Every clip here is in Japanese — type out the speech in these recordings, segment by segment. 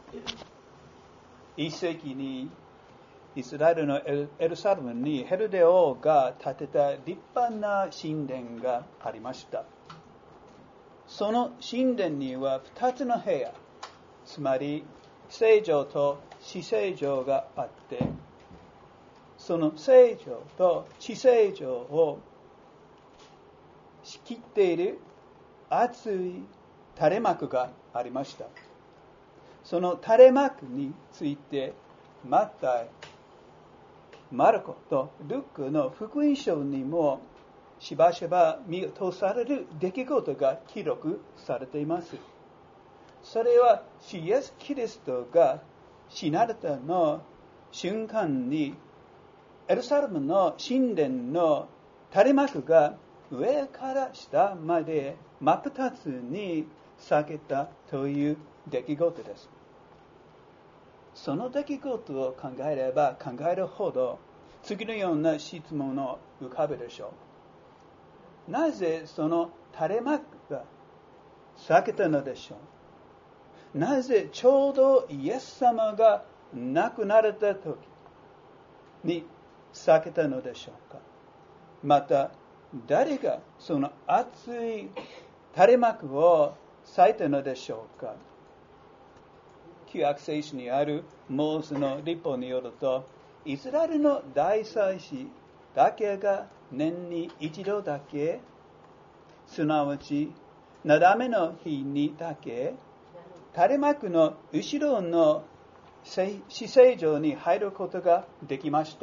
1世紀にイスラエルのエルサレムにヘロデ王が建てた立派な神殿がありました。その神殿には2つの部屋、つまり聖城と至聖城があって、その聖城と至聖城を仕切っている厚い垂れ幕がありました。その垂れ幕についてマタイ、マルコとルクの福音書にもしばしば見落とされる出来事が記録されています。それは主イエスキリストが死なれたの瞬間にエルサレムの神殿の垂れ幕が上から下まで真っ二つに裂けたという出来事です。その出来事を考えれば考えるほど次のような質問を浮かべるでしょう。なぜその垂れ幕が裂けたのでしょう。なぜちょうどイエス様が亡くなられた時に裂けたのでしょうか。また誰がその厚い垂れ幕を裂いたのでしょうか。旧約聖書にあるモーセの律法によると、イスラエルの大祭司だけが年に一度だけ、すなわちなだめの日にだけ、垂れ幕の後ろの至聖城に入ることができました。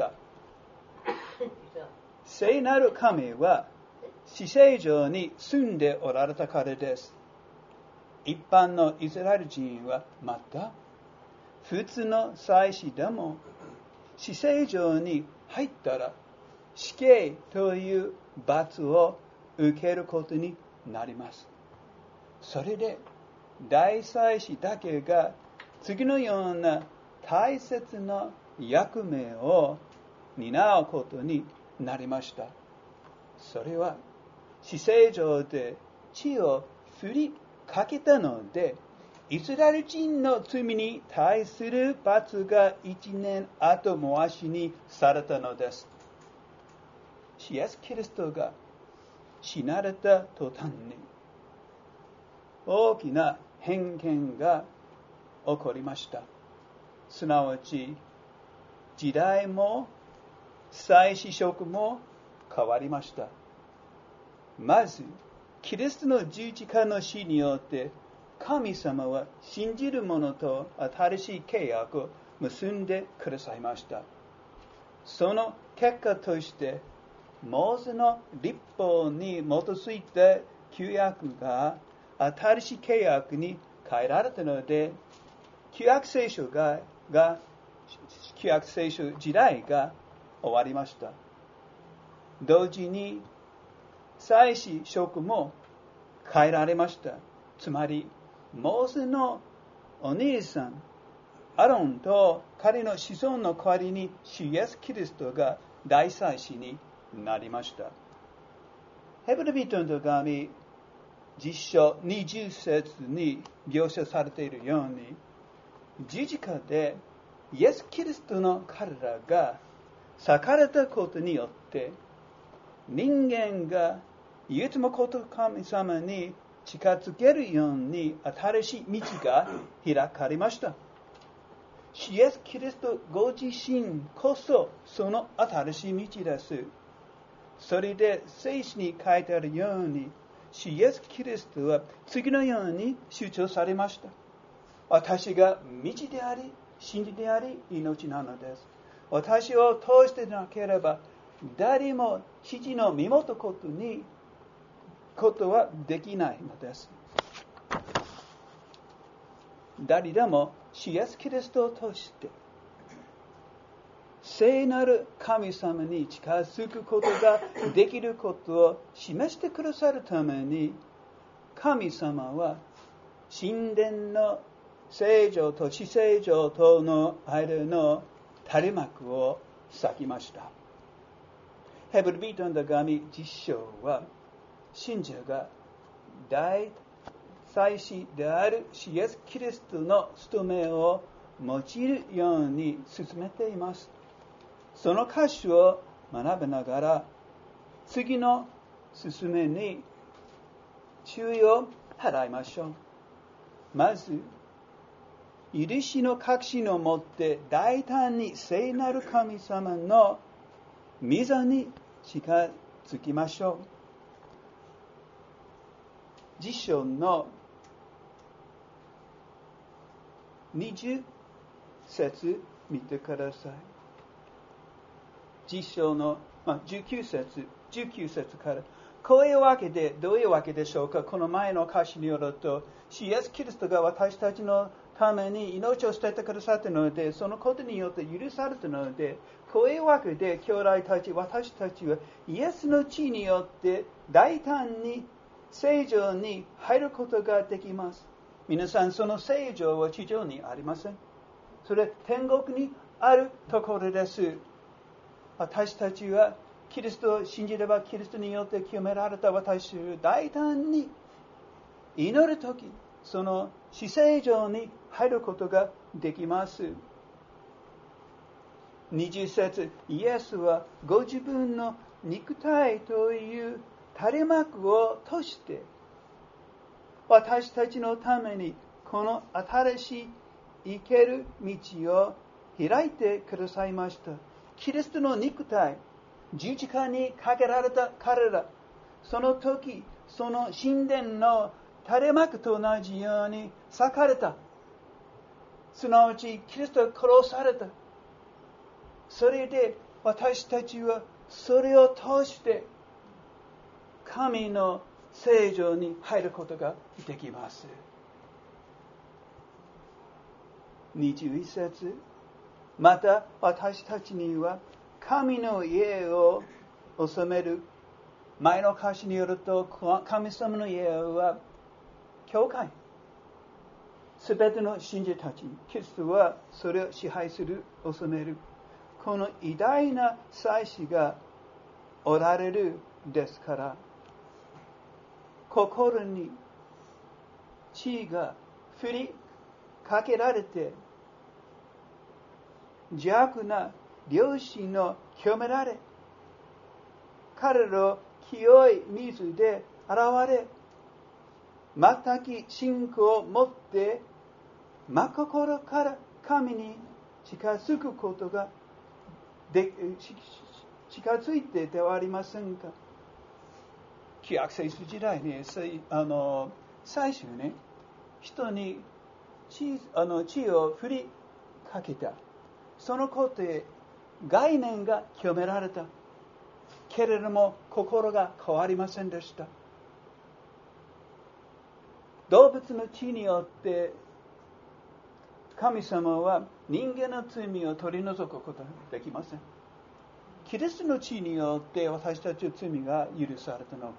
聖なる神は至聖城に住んでおられたからです。一般のイスラエル人はまた普通の祭司でも至聖城に入ったら死刑という罰を受けることになります。それで大祭司だけが次のような大切な役目を担うことになりました。それは至聖城で血を振りかけたので、イスラエル人の罪に対する罰が1年後回しにされたのです。イエス・キリストが死なれた途端に大きな変遷が起こりました。すなわち時代も祭司職も変わりました。まずキリストの十字架の死によって神様は信じる者と新しい契約を結んでくださいました。その結果としてモーセの律法に基づいた旧約が新しい契約に変えられたので、旧約聖書時代が終わりました。同時に祭司職も変えられました。つまりモーセのお兄さんアロンと彼の子孫の代わりに主イエスキリストが大祭司になりました。ヘブル人の手紙10章20節に描写されているように、十字架でイエスキリストの彼らが裂かれたことによって人間がいつもこと神様に近づけるように新しい道が開かれました。イエス・キリストご自身こそその新しい道です。それで聖書に書いてあるように、イエス・キリストは次のように主張されました。私が道であり、真理であり、命なのです。私を通してなければ誰も父の身元ことはできないのです。誰でもイエス・キリストを通して聖なる神様に近づくことができることを示してくださるために、神様は神殿の聖城と至聖城との間の垂れ幕を裂きました。ヘブル人の手紙10章は信者が大祭司であるイエス・キリストの務めを用いるように進めています。その箇所を学びながら、次の進めに注意を払いましょう。まず、許しの確信を持って大胆に聖なる神様の御座に近づきましょう。辞書の20節見てください。辞書の、19節から。こういうわけで、どういうわけでしょうか。この前の歌詞によると、イエス・キリストが私たちのために命を捨ててくださったので、そのことによって許されたので、こういうわけで兄弟たち、私たちはイエスの血によって大胆に聖城に入ることができます。皆さん、その聖城は地上にありません。それ天国にあるところです。私たちはキリストを信じれば、キリストによって清められた私は大胆に祈るとき、その至聖城に入ることができます。20節、イエスはご自分の肉体という垂れ幕を通して私たちのためにこの新しい生ける道を開いてくださいました。キリストの肉体、十字架にかけられた彼ら、その時、その神殿の垂れ幕と同じように裂かれた。すなわち、キリストは殺された。それで私たちはそれを通して神の聖城に入ることができます。21節、また私たちには神の家を治める。前の歌詞によると、神様の家は教会。すべての信者たち、キリストはそれを支配する、治める。この偉大な祭司がおられるですから、心に血が振りかけられて、邪悪な良心の清められ、彼らを清い水で洗われ、全く信仰を持って真心から神に近づくことが近づいてではありませんか。旧約聖書時代に最初ね、人に血を振りかけた。そのことで概念が清められた。けれども心が変わりませんでした。動物の血によって神様は人間の罪を取り除くことができません。キリストの血によって私たちの罪が許されたの。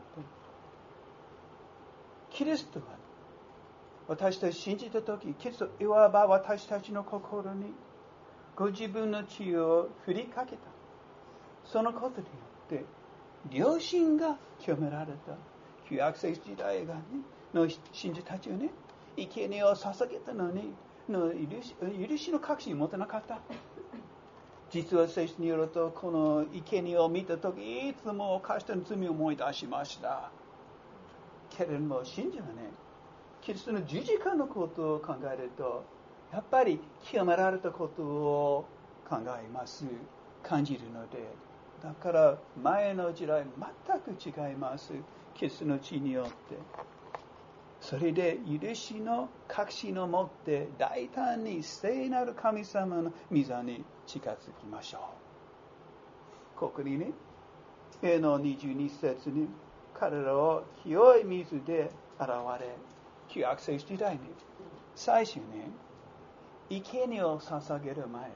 キリストは私たち信じたとき、キリストいわば私たちの心にご自分の血を振りかけた。そのことによって良心が清められた。旧約聖書時代の信者たちがね、生贄を捧げたのに許しの確信を持てなかった。実は聖書によると、この生贄を見たとき、いつも犯した罪を思い出しました。けれども信者はね、キリストの十字架のことを考えると、やっぱり清められたことを考えます、感じるので、だから前の時代全く違います。キリストの血によって。それで許しの確信を持って大胆に聖なる神様の御座に近づきましょう。ここにね、の22節に彼らを清い水で洗われ、旧約聖書時代に最初に生贄を捧げる前、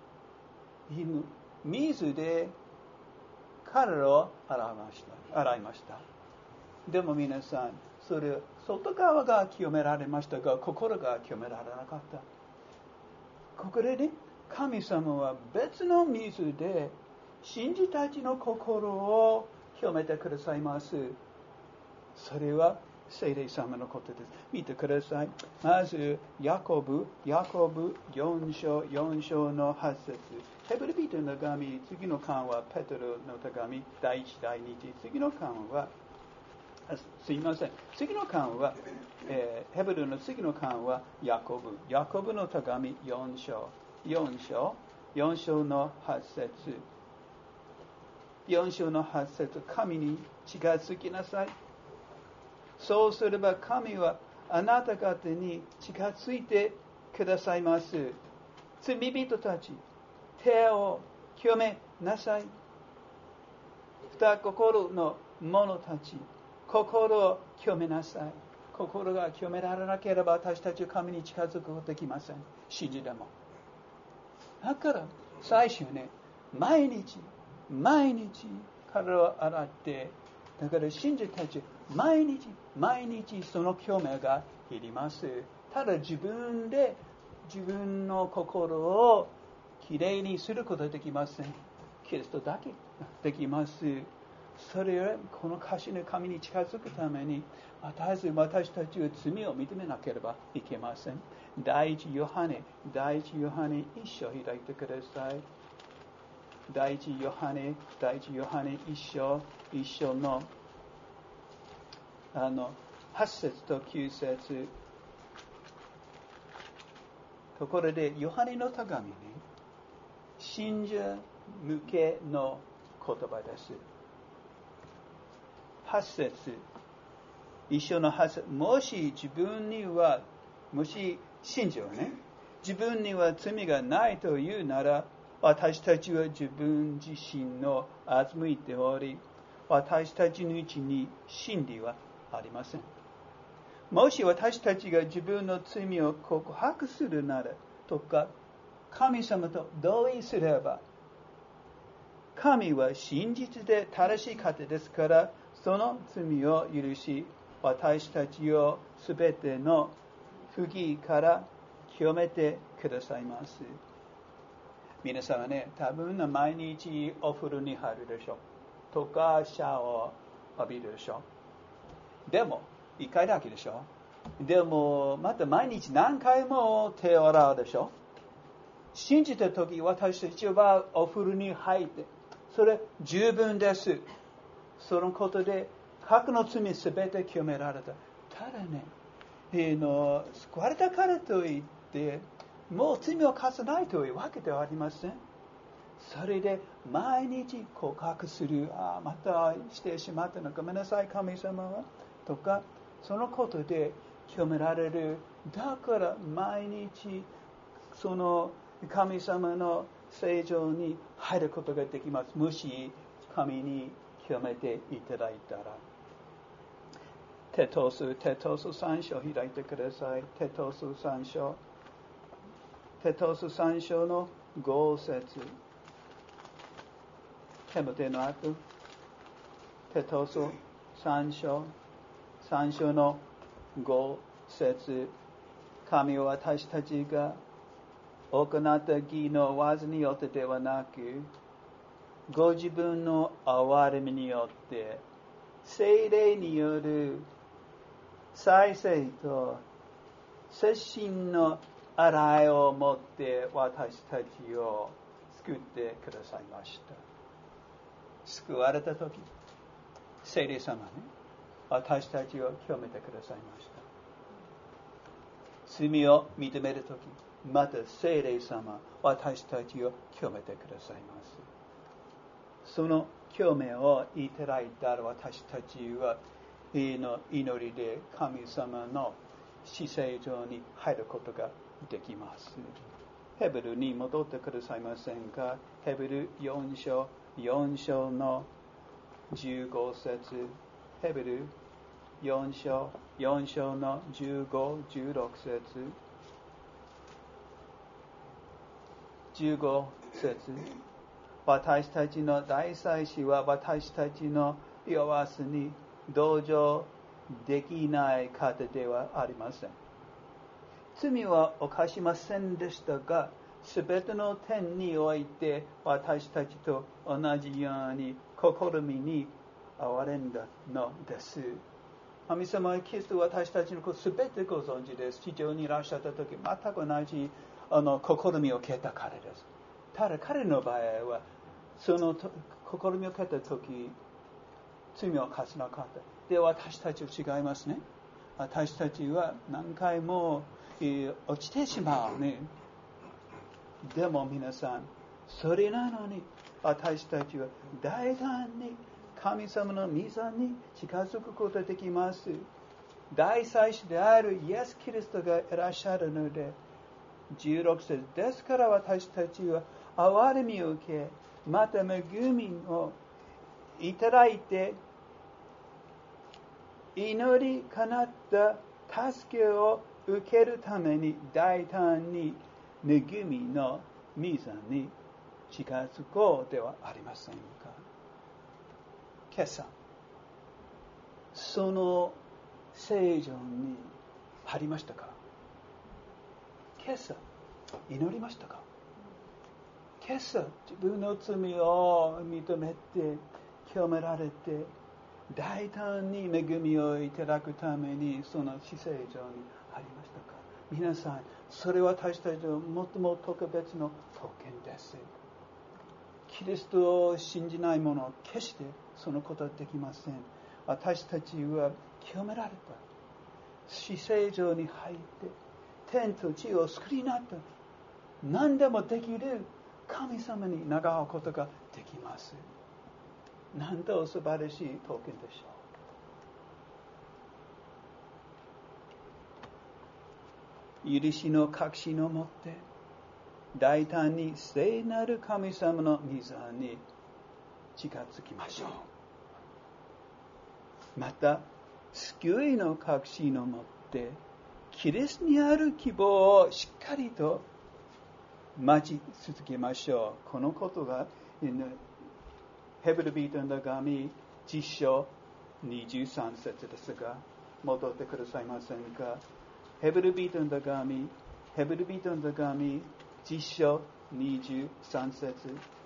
水で彼らを洗いました。でも皆さん、それ外側が清められましたが、心が清められなかった。ここでね、神様は別の水で信者たちの心を清めてくださいます。それは聖霊様のことです。見てください。まず、ヤコブ4章の8節。ヘブル人の手紙、次の巻はペテロの手紙、第1、第2、次の巻は、すいません。次の巻は、ヘブルの次の巻はヤコブの手紙4章の8節。4章の8節。神に近づきなさい。そうすれば神はあなた方に近づいてくださいます。罪人たち、手を清めなさい。二心の者たち、心を清めなさい。心が清められなければ私たちは神に近づくことができません。信じでも。だから最初ね、毎日体を洗って、だから信者たち毎日その清めがいります。ただ自分で自分の心をきれいにすることはできません。キリストだけできます。それよりこの歌詞の神に近づくために私たちは罪を認めなければいけません。第一ヨハネ一章開いてください。第一ヨハネ一章の8節と9節。ところでヨハネの手紙に信者向けの言葉です。8節。一章の8節。もし信者はね、自分には罪がないというなら、私たちは自分自身の欺いており、私たちのうちに真理はありません。もし私たちが自分の罪を告白するならとか、神様と同意すれば、神は真実で正しい方ですから、その罪を許し、私たちをすべての不義から清めてくださいます。皆さんはね、多分毎日お風呂に入るでしょう。とか、シャワーを浴びるでしょう。でも、1回だけでしょ。でも、また毎日何回も手を洗うでしょ。信じたとき、私たちはお風呂に入って、それ十分です。そのことで、過去の罪すべて清められた。ただね、救われたからといって、もう罪を犯さないというわけではありません。それで毎日告白する、またしてしまったのごめんなさい神様はとか、そのことで清められる。だから毎日その神様の聖所に入ることができます。もし神に清めていただいたら。テトス3章開いてください。テトス3章の5節。テモテの後、テトス3章の5節。神は私たちが行った義の技によってではなく、ご自分の憐れみによって聖霊による再生と接心の洗いをもって私たちを救ってくださいました。救われたとき、聖霊様ね、私たちを清めてくださいました。罪を認めるとき、また聖霊様、私たちを清めてくださいます。その清めをいただいたら私たちは祈りで神様の至聖所に入ることができます。ヘブルに戻ってくださいませんか。ヘブル4章の15節。ヘブル4章の15、16節。15節。私たちの大祭司は私たちの弱さに同情できない方ではありません。罪は犯しませんでしたが、すべての点において私たちと同じように試みに遭われんだのです。 神様はキリストは私たちのことすべてご存知です。地上にいらっしゃった時、全く同じ試みを受けた彼です。ただ彼の場合は、その試みを受けた時、罪を犯さなかった。で、私たちは違いますね。私たちは何回も落ちてしまうね。でも皆さん、それなのに私たちは大胆に神様の御座に近づくことができます。大祭司であるイエス・キリストがいらっしゃるので、16節ですから私たちは憐れみを受け、また恵みをいただいて、祈りかなった助けを受けるために大胆に恵みの御座に近づこうではありませんか。今朝、その聖女に入りましたか。今朝、祈りましたか。今朝、自分の罪を認めて、清められて、大胆に恵みをいただくためにその至聖女に入りましたか。皆さん、それは私たちの最も特別の特権です。キリストを信じない者は決してそのことはできません。私たちは清められた。至聖女に入って天と地を救いになった。何でもできる神様に従うことができます。なんと素晴らしい特権でしょう。許しの確信を持って大胆に聖なる神様の御座に近づきましょう。また救いの確信を持ってキリストにある希望をしっかりと待ち続けましょう。このことがヘブル人の手紙10章23節ですが、戻ってくださいませんか。ヘブル人の手紙10章23節。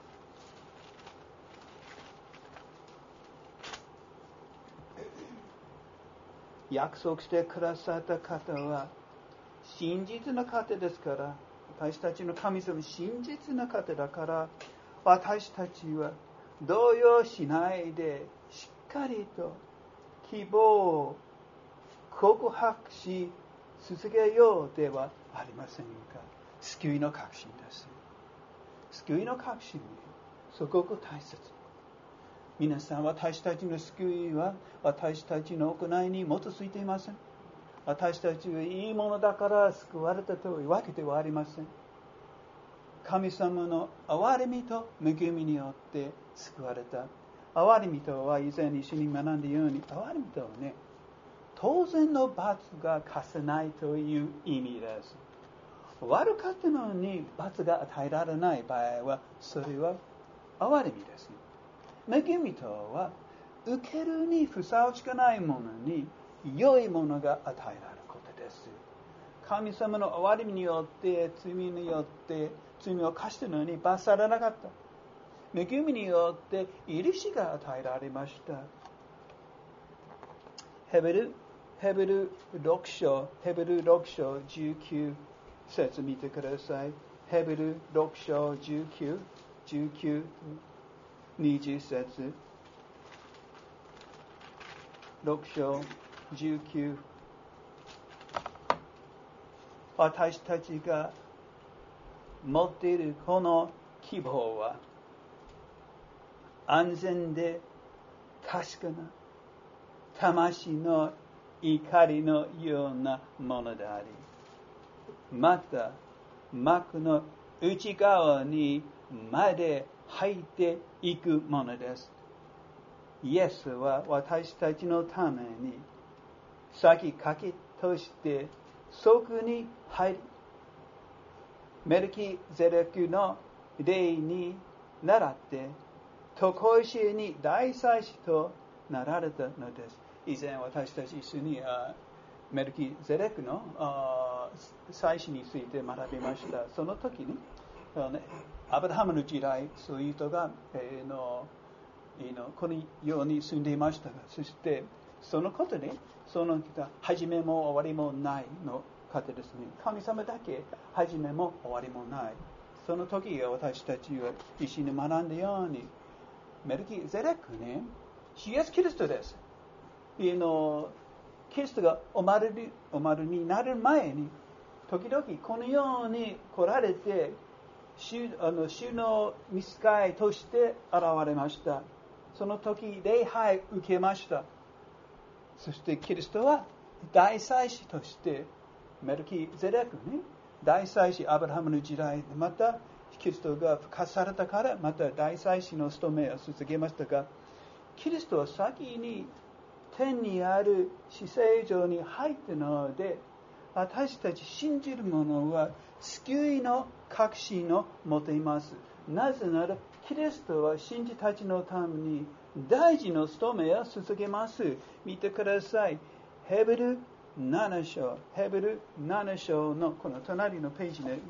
約束してくださった方は真実な方ですから、私たちの神様真実な方だから、私たちは動揺しないでしっかりと希望を告白し続けようではありませんか。救いの確信です。救いの確信、すごく大切。皆さん、私たちの救いは私たちの行いに基づいていません。私たちはいいものだから救われたというわけではありません。神様の憐れみと恵みによって救われた。憐れみとは以前一緒に学んだように、憐れみとはね、当然の罰が課せないという意味です。悪かったのに罰が与えられない場合は、それは憐れみです。恵みとは、受けるにふさわしくないものに良いものが与えられることです。神様の憐れみによって罪によって罪を犯したのに罰されなかった。恵みによって許しが与えられました。ヘブル6章19節見てください。ヘブル6章19、20節。6章19。私たちが持っているこの希望は安全で確かな魂の怒りのようなものであり、また幕の内側にまで入っていくものです。イエスは私たちのために先駆けとして即に入り、メルキゼレクの例に倣って常しえに大祭司となられたのです。以前私たち一緒にメルキゼレクの祭司について学びました。その時にアブラハムの時代、そういう人がこの世に住んでいましたが、そしてそのことで、その始めも終わりもないの方ですね。神様だけ始めも終わりもない。その時私たちは一緒に学んだように、メルキゼレクね、イエス・キリストです。キリストがお丸になる前に、時々このように来られて、主の御使いとして現れました。その時、礼拝受けました。そしてキリストは大祭司として、メルキゼレクね、大祭司アブラハムの時代、またキリストが復活されたから、また大祭司の務めを続けましたが、キリストは先に天にある至聖所に入ったので、私たち信じる者は救いの確信を持っています。なぜなら、キリストは信じたちのために大事な務めを続けます。見てください。ヘブル7章のこの隣のページで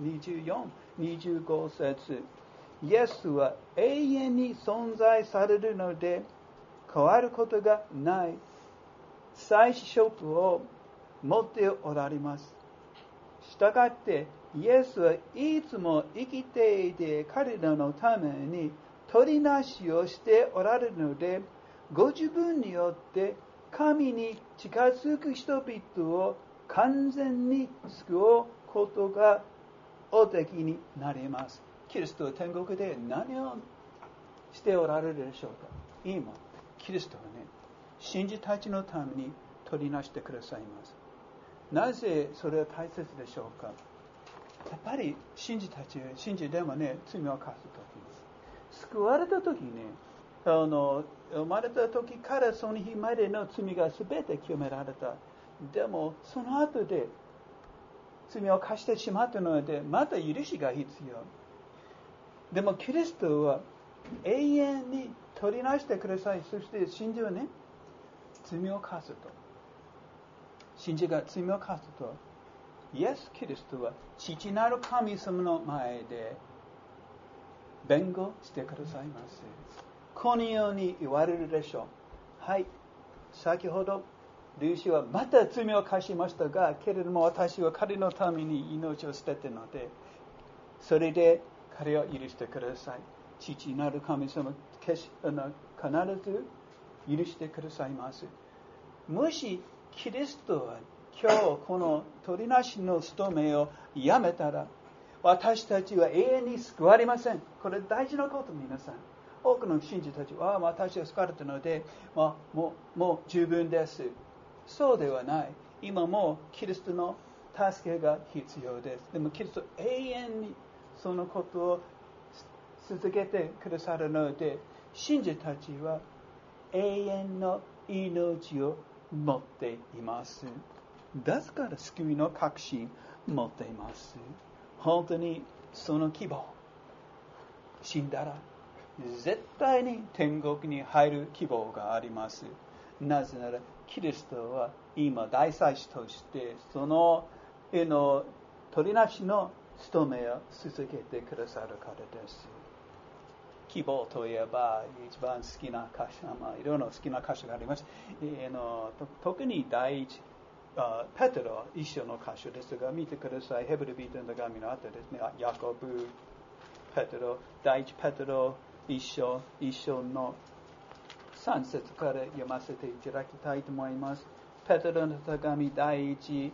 24、25節。イエスは永遠に存在されるので変わることがない祭司職を持っておられます。したがってイエスはいつも生きていて彼らのために取りなしをしておられるので、ご自分によって神に近づく人々を完全に救うことがおできになります。キリストは天国で何をしておられるでしょうか。今、キリストはね、信じたちのために取りなしてくださいます。なぜそれは大切でしょうか。やっぱり信じてもね、罪を犯すとき、救われたときね、生まれた時からその日までの罪が全て清められた。でもその後で罪を犯してしまったのでまた許しが必要。でもキリストは永遠に取りなしてください。そして信者はね、罪を犯すと、信者が罪を犯すと、イエス・キリストは父なる神様の前で弁護してくださいます。このように言われるでしょう。はい、先ほどルーシーはまた罪を犯しましたが、けれども私は彼のために命を捨てたので、それで彼を許してください。父なる神様必ず許してくださいます。もしキリストは今日この取りなしの務めをやめたら、私たちは永遠に救われません。これ大事なこと。皆さん、多くの信者たちは私は救われたので、もう十分です。そうではない。今もキリストの助けが必要です。でもキリスト永遠にそのことを続けてくださるので、信者たちは永遠の命を持っています。ですから救いの確信を持っています。本当にその希望、死んだら絶対に天国に入る希望があります。なぜならキリストは今大祭司としてその取りなしの務めを続けてくださるからです。希望といえば一番好きな箇所、いろいろ好きな箇所があります。特に第一ペテロ一章の箇所ですが、見てください。ヘブル人の手紙の後ですね。ヤコブ、ペテロ、第一ペテロ一章の3節から読ませていただきたいと思います。ペテロの手紙第一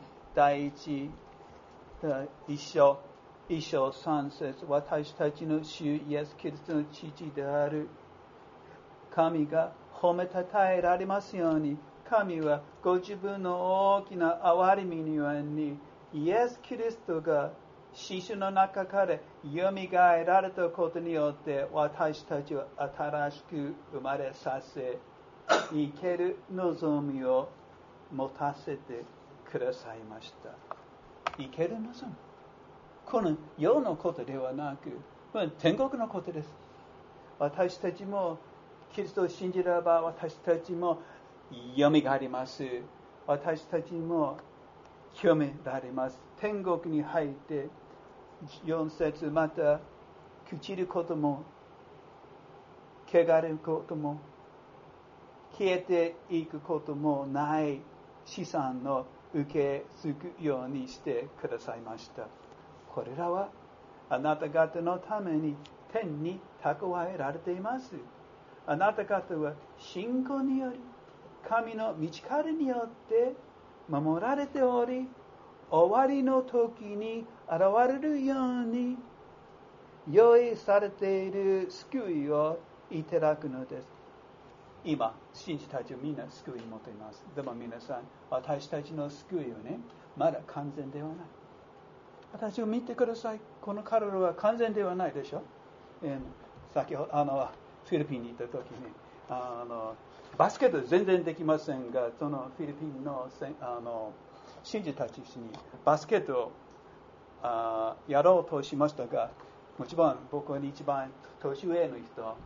章3節。私たちの主イエス・キリストの父である神が褒めたたえられますように、神はご自分の大きな憐れみにようにイエス・キリストが死者の中からよみがえられたことによって私たちを新しく生まれさせ、生ける望みを持たせてくださいました。生ける望み、この世のことではなく天国のことです。私たちもキリストを信じれば私たちもよみがえります。私たちも清められます。天国に入って4節、また朽ちることも汚れることも消えていくこともない資産を受け継ぐようにしてくださいました。これらはあなた方のために天に蓄えられています。あなた方は信仰により神の道からによって守られており、終わりの時に現れるように用意されている救いをいただくのです。今、信じたちはみんな救いを持っています。でも皆さん、私たちの救いはね、まだ完全ではない。私を見てください。この彼らは完全ではないでしょ。先ほどフィリピンに行った時にバスケット全然できませんが、そのフィリピンの信者たちにバスケットをやろうとしましたが、もちろん僕は一番年上の人、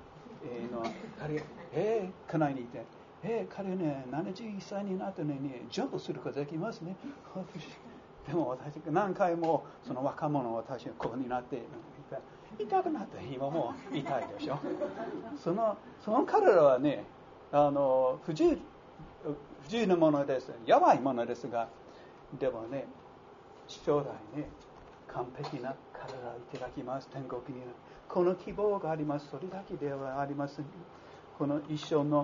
家内にいて、彼ね、71歳になったのにジャンプすることできますね。でも私が何回もその若者私がこうになって痛くなって今もう痛いでしょ。その彼らはね、不自由なものです。やばいものですが、でもね、将来ね、完璧な体をいただきます。天国にこの希望があります。それだけではありません。この一章の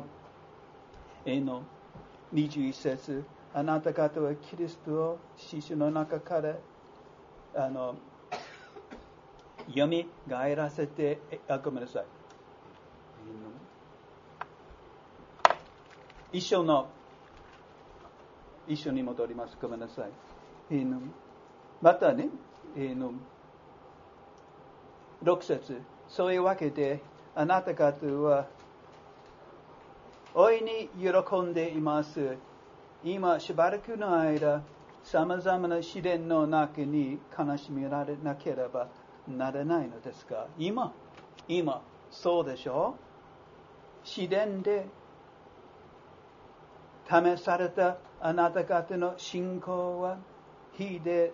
21節、あなた方はキリストを死者の中からよみがえらせて、ごめんなさい。一章に戻ります。ごめんなさい。またね、6節、そういうわけであなた方は大いに喜んでいます。今しばらくの間、さまざまな試練の中に悲しめられなければならないのですが、今そうでしょう。試練で試されたあなた方の信仰は火で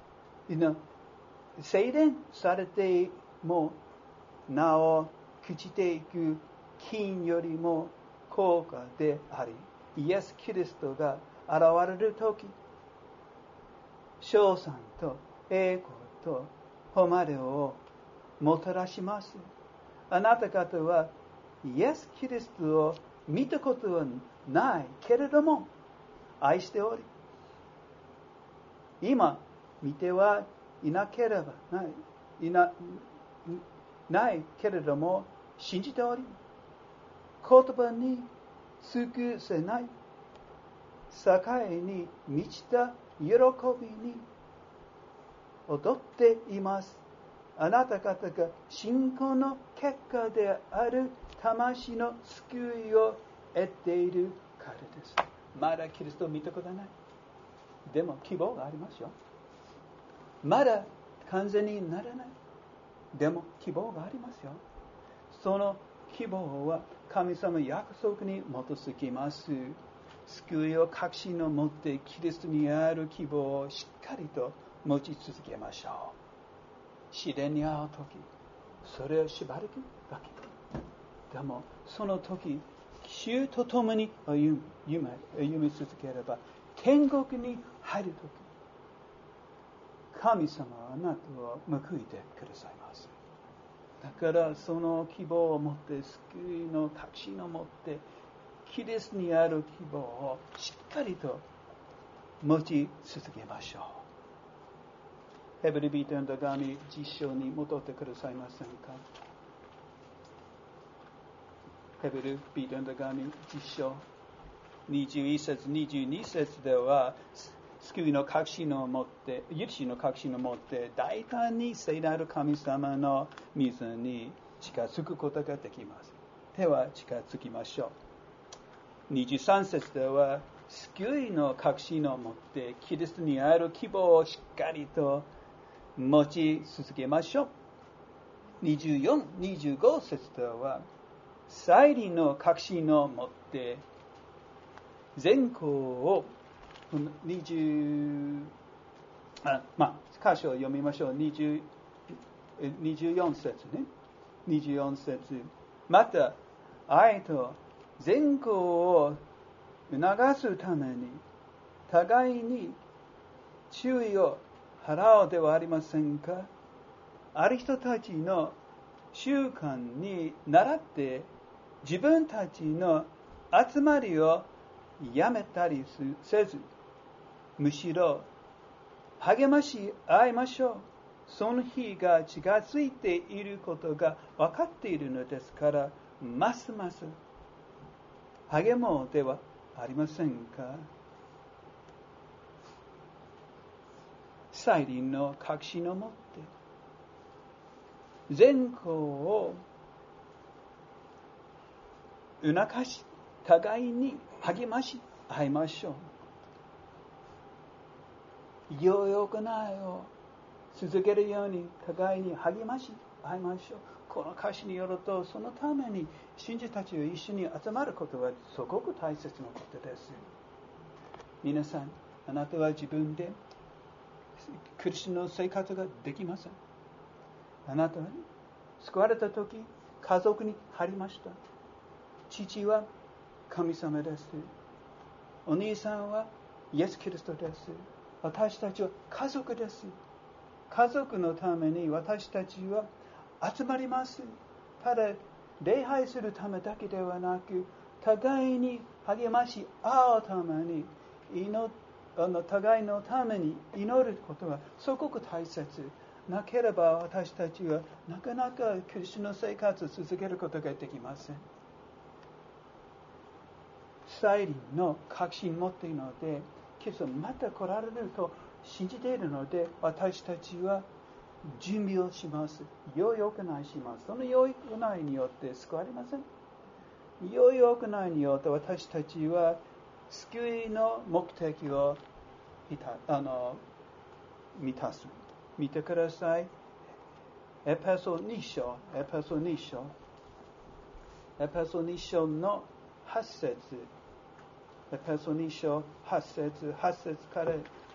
精錬されてもなお朽ちていく金よりも高価であり、イエス・キリストが現れるとき、称賛と栄光と誉れをもたらします。あなた方はイエス・キリストを見たことはないけれども愛しており、今見てはいなければないけれども信じており、言葉に尽くせない栄に満ちた喜びに踊っています。あなた方が信仰の結果である魂の救いを得ているからです。まだキリストを見たことはない。でも希望がありますよ。まだ完全にならない。でも希望がありますよ。その希望は神様約束に基づきます。救いを確信を持ってキリストにある希望をしっかりと持ち続けましょう。試練に遭うとき、それをしばらくだけ。でもその時、主と共に歩み続ければ、天国に入るとき、神様はあなたを報いてくださいます。だからその希望を持って、救いの確信を持って、キリストにある希望をしっかりと持ち続けましょう。ヘブル人への手紙10章に戻ってくださいませんか。ヘブル人への手紙10章21節22節では、救いの確信を持って、許しの確信を持って、大胆に聖なる神様の水に近づくことができます。では近づきましょう。23節では、救いの確信を持って、キリストにある希望をしっかりと持ち続けましょう。24、25節では、再臨の確信を持って、善行を箇所を読みましょう。24節ね。24節。また、愛と善行を促すために互いに注意を払うではありませんか。ある人たちの習慣に倣って自分たちの集まりをやめたりせず、むしろ励まし合いましょう。その日が近づいていることが分かっているのですから、ますます励もうではありませんか。再臨の確信を持って善行を促し、互いに励まし合いましょう。良い行いを続けるように互いに励まし合いましょう。この歌詞によると、そのために信者たちを一緒に集まることはすごく大切なことです。皆さん、あなたは自分でクリスチャンの生活ができません。あなたは救われたとき、家族に入りました。父は神様です。お兄さんはイエス・キリストです。私たちは家族です。家族のために私たちは集まります。ただ礼拝するためだけではなく、互いに励まし合うために互いのために祈ることはすごく大切。なければ私たちはなかなかクリスチャンの生活を続けることができません。再臨の確信を持っているので、キリストまた来られると信じているので、私たちは準備をします。良い行いします。その良い行いによって救われません。良い行いによって私たちは救いの目的を満たす。見てください。エペソ2章の8節。エペソ2章8節から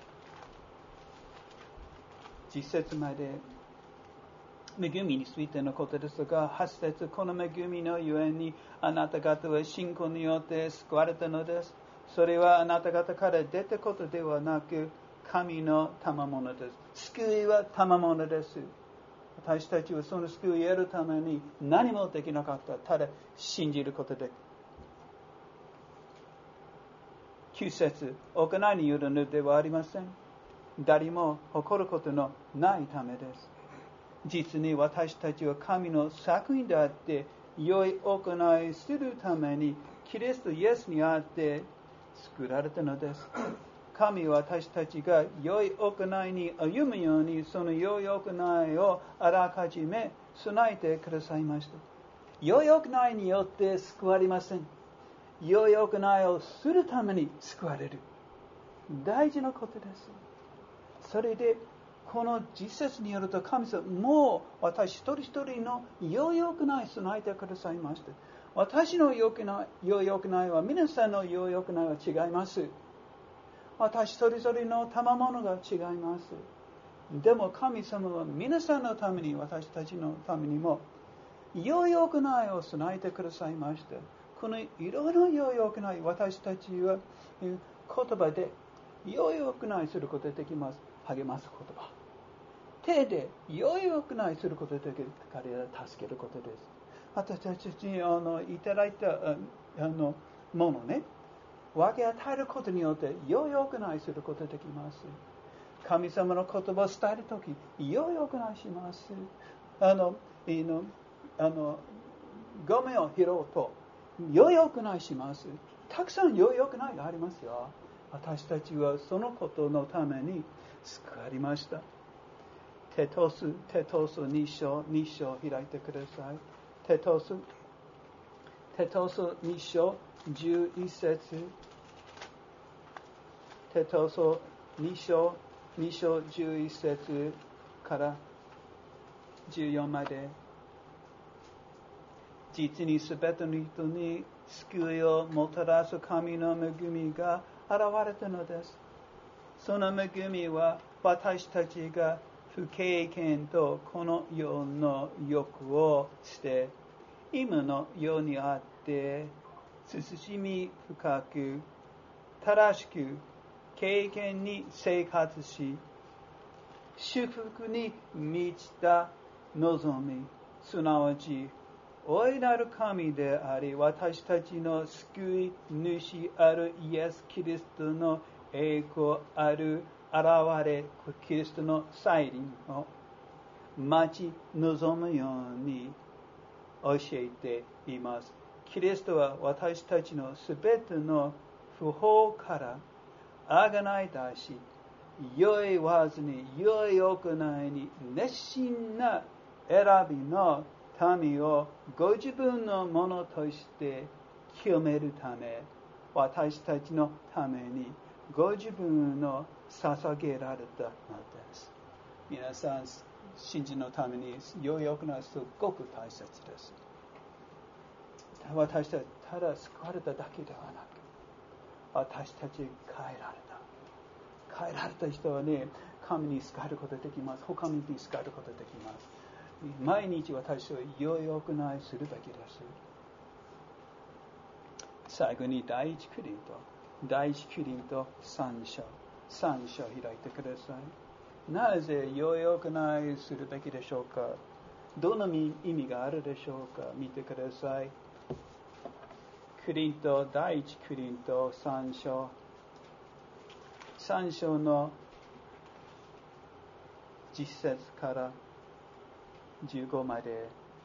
10節まで、恵みについてのことですが、8節、この恵みのゆえにあなた方は信仰によって救われたのです。それはあなた方から出たことではなく、神の賜物です。救いは賜物です。私たちはその救いを得るために何もできなかった。ただ信じることで。9節、行いによるのではありません。誰も誇ることのないためです。実に私たちは神の作品であって、良い行いするためにキリストイエスにあって作られたのです。神は私たちが良い行いに歩むように、その良い行いをあらかじめ備えてくださいました。良い行いによって救われません。良い行いをするために救われる。大事なことです。それでこの実節によると、神様もう私一人一人の良い行いを備えてくださいました。私の良い行いは皆さんの良い行いは違います。私一人一人の賜物が違います。でも神様は皆さんのために、私たちのためにも良い行いを備えてくださいました。このいろいろな良い行い、私たちは言葉で良い行いすることができます。励ます言葉。手で良い行いすることができる。彼らを助けることです。私たちにいただいたものね、分け与えることによって良い行いすることができます。神様の言葉を伝えるとき、良い行いします。ゴミを拾うと良い行いします。たくさん良い行いがありますよ。私たちはそのことのために救われました。テトス2章開いてください。テトス2章11節。テトス2章11節から14まで。実にすべての人に救いをもたらす神の恵みが現れたのです。その恵みは私たちが不経験とこの世の欲を捨て、今の世にあって慎み深く、正しく、経験に生活し、祝福に満ちた望み、すなわち、大いなる神であり、私たちの救い主あるイエス・キリストの栄光ある現れ、キリストの再臨を待ち望むように教えています。キリストは私たちのすべての不法からあがない出し、良い技に良い行いに熱心な選びの民をご自分のものとして清めるため、私たちのためにご自分の捧げられたのです。皆さん、信心のために良い行いはすごく大切です。私たちただ救われただけではなく、私たち変えられた。変えられた人はね、神に仕えることができます。他に仕えることができます。毎日私は良い行いするべきです。最後に第一コリント3章開いてください。なぜ良い行いするべきでしょうか。どの意味があるでしょうか。見てください。第一コリント3章の10節から15まで。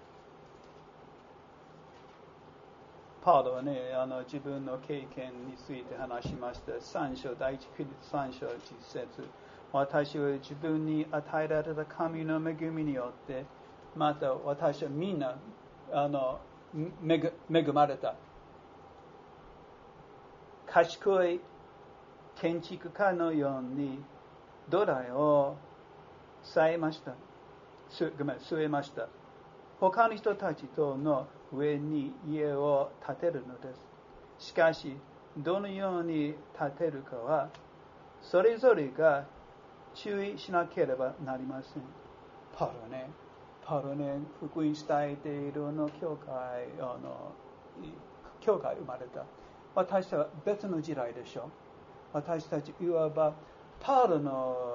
パウロはね、自分の経験について話しました。第一コリント3章10節。私は自分に与えられた神の恵みによって、また私はみんな恵まれた。賢い建築家のように土台を据えました。他の人たちとの上に家を建てるのです。しかし、どのように建てるかは、それぞれが注意しなければなりません。パウロね、福音伝えている教会生まれた。私たちは別の時代でしょう。私たちいわばパウロ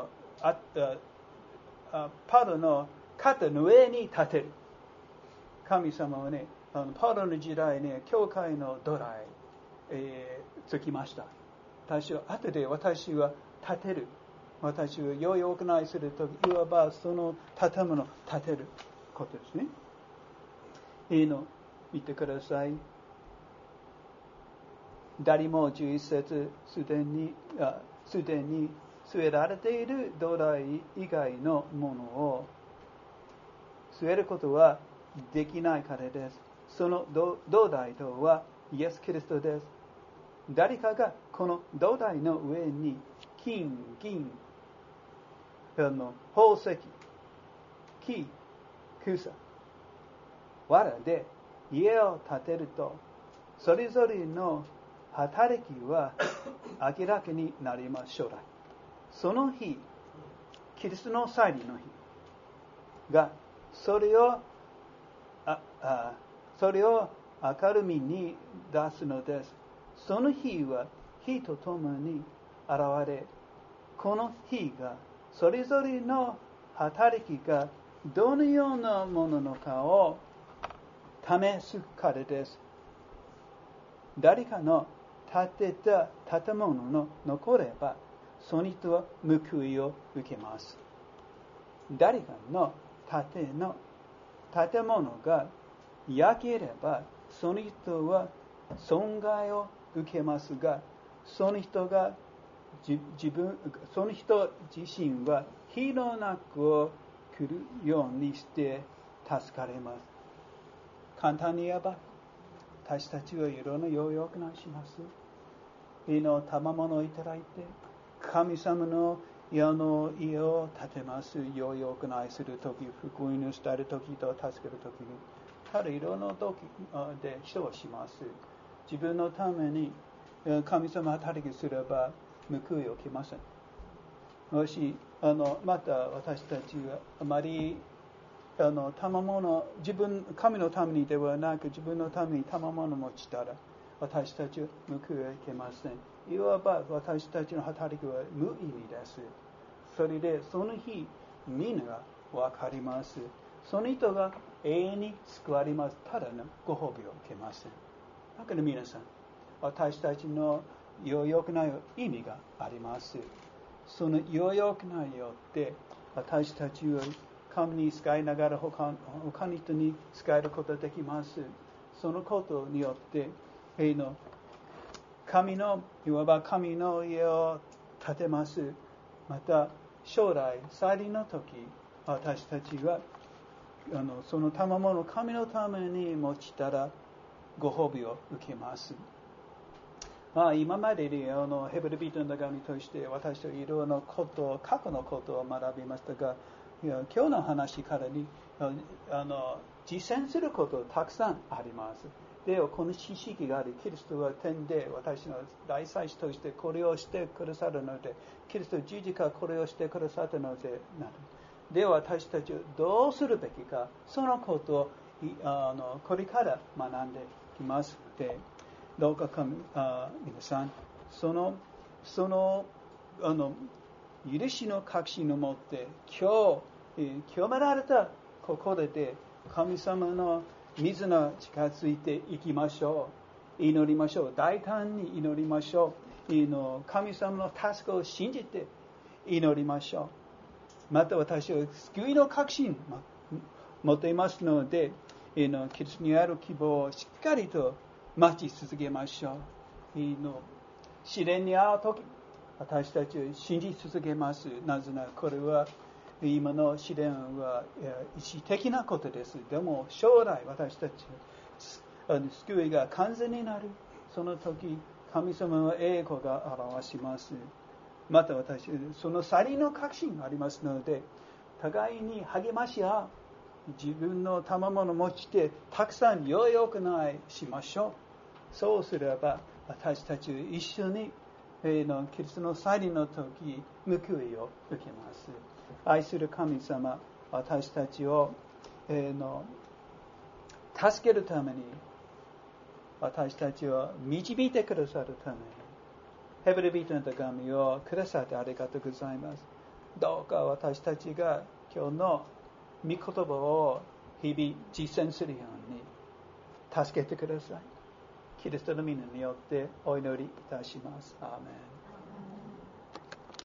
の肩の上に立てる。神様はね、パウロの時代ね、教会の土台、つきました。後で私は立てる。私は良い行いするとき、いわばその建物を建てることですね。見てください。誰も11節すでに据えられている土台以外のものを据えることはできないからです。その土台とはイエス・キリストです。誰かがこの土台の上に金、銀、宝石、木、草、藁で家を建てると、それぞれの働きは明らかになります。将来その日、キリストの再臨の日がそれを明るみに出すのです。その日は火とともに現れ、この日がそれぞれの働きがどのようなもののかを試すからです。誰かの建てた建物の残れば、その人は報いを受けます。誰かの建物が焼ければ、その人は損害を受けますが、その人自身は火の中を来るようにして助かれます。簡単に言えば、私たちはいろんな良い行いします。賜物をいただいて、神様の家を建てます。良い行いするとき、福音を伝えるときと助けるときに、ただいろんな時で人をします。自分のために神様働きすれば報いを受けません。もしまた私たちはあまり賜物、神のためにではなく自分のために賜物を持ちたら、 私たちを報いけません。いわば私たちの働きは無意味です。それでその日みんなが分かります。その人が永遠に救われます。ただのご褒美を受けません。だから皆さん、私たちの良くない意味があります。その良くないよって私たちを神に使いながら他の人に使えることができます。そのことによっていわば神の家を建てます。また将来再臨の時、私たちはその賜物を神のために用いたらご褒美を受けます。今までにヘブル人の手紙として私はいろいろなこと過去のことを学びましたが、今日の話からに実践することたくさんあります。でこの知識があり、キリストは天で私の大祭司としてこれをしてくださるので、キリスト十字架これをしてくださったのでなる。で私たちはどうするべきか、そのことをこれから学んできますので、どうか皆さんその許しの確信を持って今日清められた心で神様の水の近づいていきましょう。祈りましょう。大胆に祈りましょう。神様の助けを信じて祈りましょう。また私は救いの確信を持っていますので、キリストにある希望をしっかりと待ち続けましょう。試練に遭うとき、私たちは信じ続けます。なぜならこれは今の試練は一時的なことです。でも将来私たち救いが完全になるその時、神様の栄光が表します。また私その去りの確信がありますので、互いに励まし合う。自分の賜物を持ってたくさん良くないしましょう。そうすれば私たちは一緒にキリストの再臨の時報いを受けます。愛する神様、私たちを助けるために、私たちを導いてくださるためにヘブル人の手紙をくださってありがとうございます。どうか私たちが今日の御言葉を日々実践するように助けてください。キリストの皆によってお祈りいたします。アーメン。